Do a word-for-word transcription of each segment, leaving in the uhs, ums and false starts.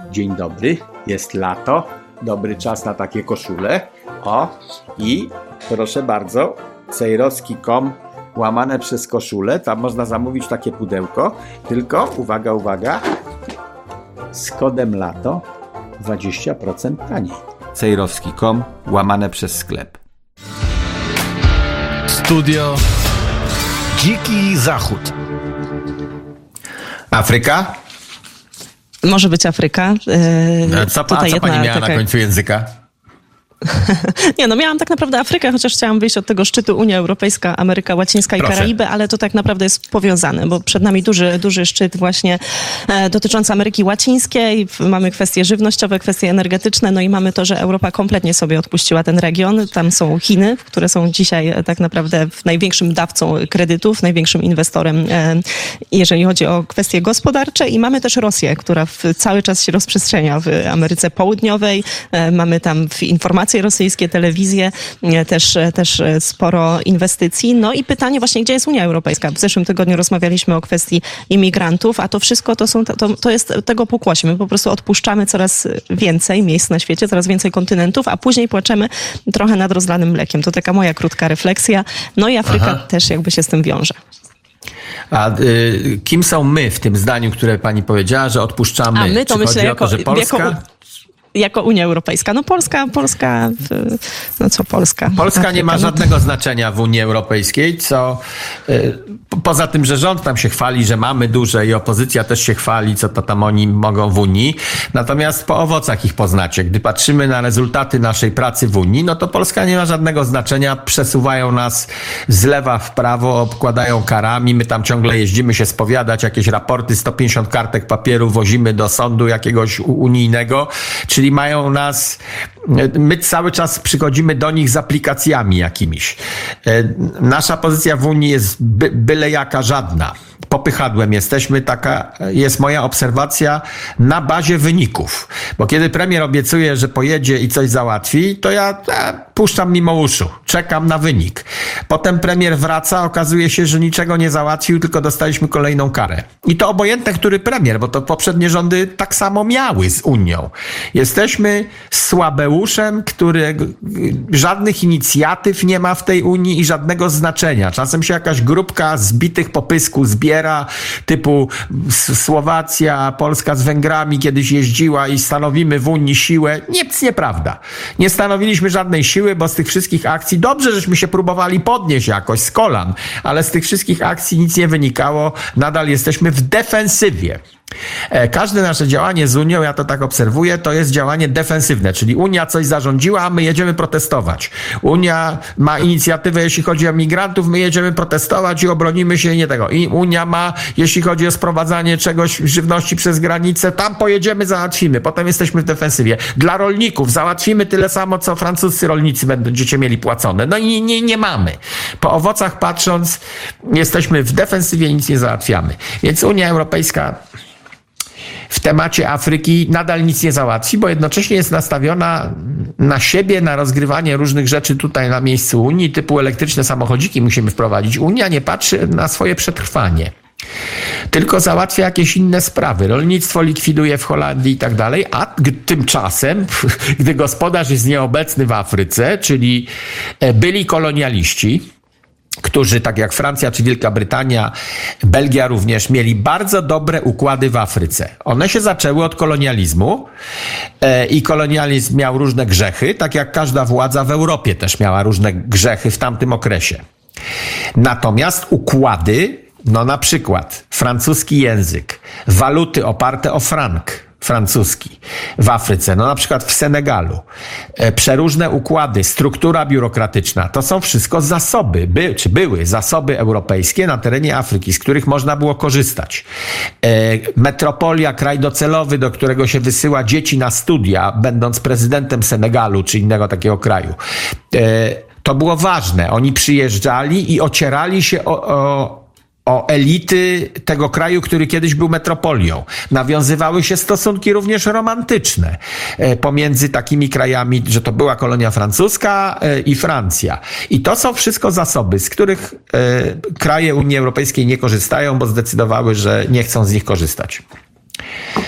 Dzień dobry, jest lato, dobry czas na takie koszule. O, i proszę bardzo, cejrowski kropka com łamane przez koszule, tam można zamówić takie pudełko, tylko uwaga, uwaga, z kodem lato dwadzieścia procent taniej. cejrowski kropka com łamane przez sklep. Studio Dziki Zachód. Afryka? Może być Afryka. Yy, co, a co pani miała taka... na końcu języka? Nie, no miałam tak naprawdę Afrykę, chociaż chciałam wyjść od tego szczytu Unia Europejska, Ameryka Łacińska i Proszę. Karaiby, ale to tak naprawdę jest powiązane, bo przed nami duży, duży szczyt właśnie e, dotyczący Ameryki Łacińskiej. Mamy kwestie żywnościowe, kwestie energetyczne, no i mamy to, że Europa kompletnie sobie odpuściła ten region. Tam są Chiny, które są dzisiaj e, tak naprawdę największym dawcą kredytów, największym inwestorem, e, jeżeli chodzi o kwestie gospodarcze, i mamy też Rosję, która w, cały czas się rozprzestrzenia w Ameryce Południowej. E, mamy tam w informacje rosyjskie, telewizje, też, też sporo inwestycji. No i pytanie właśnie, gdzie jest Unia Europejska? W zeszłym tygodniu rozmawialiśmy o kwestii imigrantów, a to wszystko to, są, to, to jest tego pokłosie. My po prostu odpuszczamy coraz więcej miejsc na świecie, coraz więcej kontynentów, a później płaczemy trochę nad rozlanym mlekiem. To taka moja krótka refleksja. No i Afryka Aha. też jakby się z tym wiąże. A y, kim są my w tym zdaniu, które pani powiedziała, że odpuszczamy? A my to Czy myślę chodzi jako, o to, że Polska... jako... Jako Unia Europejska. No Polska, Polska, no co Polska? Polska Afryka, nie ma no to... żadnego znaczenia w Unii Europejskiej, co y, poza tym, że rząd tam się chwali, że mamy duże i opozycja też się chwali, co to tam oni mogą w Unii. Natomiast po owocach ich poznacie. Gdy patrzymy na rezultaty naszej pracy w Unii, no to Polska nie ma żadnego znaczenia. Przesuwają nas z lewa w prawo, obkładają karami. My tam ciągle jeździmy się spowiadać, jakieś raporty, sto pięćdziesiąt kartek papieru wozimy do sądu jakiegoś unijnego, czyli Czyli mają nas, my cały czas przychodzimy do nich z aplikacjami jakimiś. Nasza pozycja w Unii jest by, byle jaka, żadna. Popychadłem jesteśmy, taka jest moja obserwacja na bazie wyników. Bo kiedy premier obiecuje, że pojedzie i coś załatwi, to ja, ja puszczam mimo uszu, czekam na wynik. Potem premier wraca, okazuje się, że niczego nie załatwił, tylko dostaliśmy kolejną karę. I to obojętne, który premier, bo to poprzednie rządy tak samo miały z Unią. Jesteśmy słabeuszem, który żadnych inicjatyw nie ma w tej Unii i żadnego znaczenia. Czasem się jakaś grupka zbitych po pysku zbiera, typu Słowacja, Polska z Węgrami kiedyś jeździła i stanowimy w Unii siłę. Nic nieprawda. Nie stanowiliśmy żadnej siły, bo z tych wszystkich akcji, dobrze, żeśmy się próbowali podnieść jakoś z kolan, ale z tych wszystkich akcji nic nie wynikało. Nadal jesteśmy w defensywie. Każde nasze działanie z Unią, ja to tak obserwuję, to jest działanie defensywne, czyli Unia coś zarządziła, a my jedziemy protestować. Unia ma inicjatywę, jeśli chodzi o migrantów, my jedziemy protestować i obronimy się i nie tego. I Unia ma, jeśli chodzi o sprowadzanie czegoś, żywności przez granicę, tam pojedziemy, załatwimy. Potem jesteśmy w defensywie. Dla rolników załatwimy tyle samo, co francuscy rolnicy będziecie mieli płacone. No i nie, nie, nie mamy. Po owocach patrząc, jesteśmy w defensywie i nic nie załatwiamy. Więc Unia Europejska w temacie Afryki nadal nic nie załatwi, bo jednocześnie jest nastawiona na siebie, na rozgrywanie różnych rzeczy tutaj na miejscu Unii, typu elektryczne samochodziki musimy wprowadzić. Unia nie patrzy na swoje przetrwanie, tylko załatwia jakieś inne sprawy. Rolnictwo likwiduje w Holandii i tak dalej, a tymczasem, gdy gospodarz jest nieobecny w Afryce, czyli byli kolonialiści, którzy, tak jak Francja czy Wielka Brytania, Belgia również, mieli bardzo dobre układy w Afryce. One się zaczęły od kolonializmu e, i kolonializm miał różne grzechy, tak jak każda władza w Europie też miała różne grzechy w tamtym okresie. Natomiast układy, no na przykład francuski język, waluty oparte o frank francuski w Afryce, no na przykład w Senegalu, e, przeróżne układy, struktura biurokratyczna, to są wszystko zasoby, by, czy były zasoby europejskie na terenie Afryki, z których można było korzystać. E, metropolia, kraj docelowy, do którego się wysyła dzieci na studia, będąc prezydentem Senegalu czy innego takiego kraju. E, to było ważne. Oni przyjeżdżali i ocierali się o, o o elity tego kraju, który kiedyś był metropolią. Nawiązywały się stosunki również romantyczne pomiędzy takimi krajami, że to była kolonia francuska i Francja. I to są wszystko zasoby, z których kraje Unii Europejskiej nie korzystają, bo zdecydowały, że nie chcą z nich korzystać.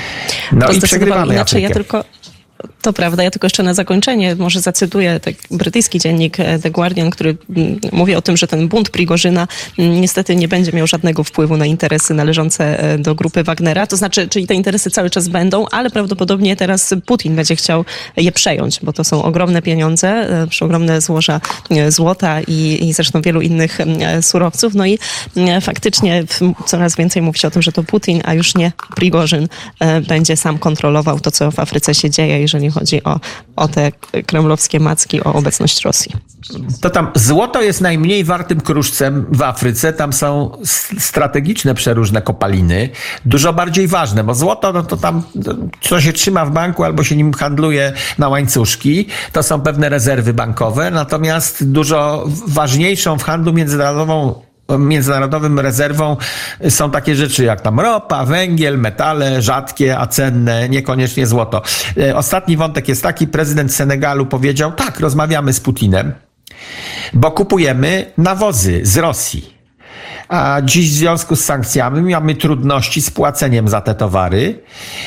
No To i zdecydowanie przegrywamy inaczej. Ja Afrykę. tylko... To prawda, ja tylko jeszcze na zakończenie może zacytuję tak, brytyjski dziennik The Guardian, który mm, mówi o tym, że ten bunt Prigorzyna mm, niestety nie będzie miał żadnego wpływu na interesy należące e, do grupy Wagnera. To znaczy, czyli te interesy cały czas będą, ale prawdopodobnie teraz Putin będzie chciał je przejąć, bo to są ogromne pieniądze, e, ogromne złoża e, złota i, i zresztą wielu innych e, surowców. No i e, faktycznie w, coraz więcej mówi się o tym, że to Putin, a już nie Prigorzyn e, będzie sam kontrolował to, co w Afryce się dzieje, jeżeli chodzi o, o te kremlowskie macki, o obecność Rosji. To tam złoto jest najmniej wartym kruszcem w Afryce. Tam są s- strategiczne przeróżne kopaliny, dużo bardziej ważne, bo złoto, no to tam co się trzyma w banku albo się nim handluje na łańcuszki, to są pewne rezerwy bankowe, natomiast dużo ważniejszą w handlu międzynarodową międzynarodowym rezerwą są takie rzeczy jak tam ropa, węgiel, metale rzadkie, a cenne, niekoniecznie złoto. Ostatni wątek jest taki, prezydent Senegalu powiedział, tak, rozmawiamy z Putinem, bo kupujemy nawozy z Rosji. A dziś w związku z sankcjami mamy trudności z płaceniem za te towary.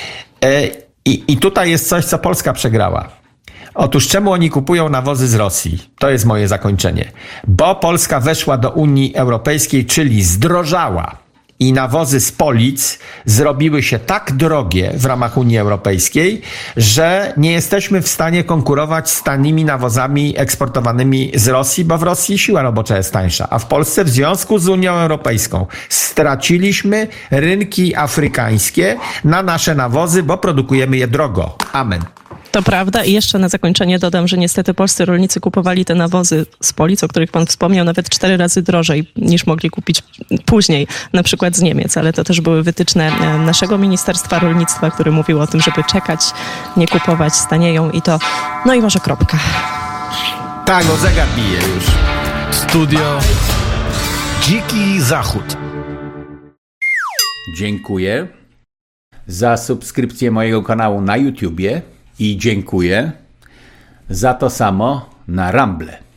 I, i tutaj jest coś, co Polska przegrała. Otóż czemu oni kupują nawozy z Rosji? To jest moje zakończenie. Bo Polska weszła do Unii Europejskiej, czyli zdrożała i nawozy z Polic zrobiły się tak drogie w ramach Unii Europejskiej, że nie jesteśmy w stanie konkurować z tanimi nawozami eksportowanymi z Rosji, bo w Rosji siła robocza jest tańsza, a w Polsce w związku z Unią Europejską straciliśmy rynki afrykańskie na nasze nawozy, bo produkujemy je drogo. Amen. To prawda i jeszcze na zakończenie dodam, że niestety polscy rolnicy kupowali te nawozy z Polic, o których pan wspomniał, nawet cztery razy drożej niż mogli kupić później, na przykład z Niemiec, ale to też były wytyczne naszego Ministerstwa Rolnictwa, które mówiło o tym, żeby czekać, nie kupować, stanieją i to, no i może kropka. Tak, bo zegar bije już. Studio Dziki Zachód. Dziękuję za subskrypcję mojego kanału na YouTubie i dziękuję za to samo na Rumble.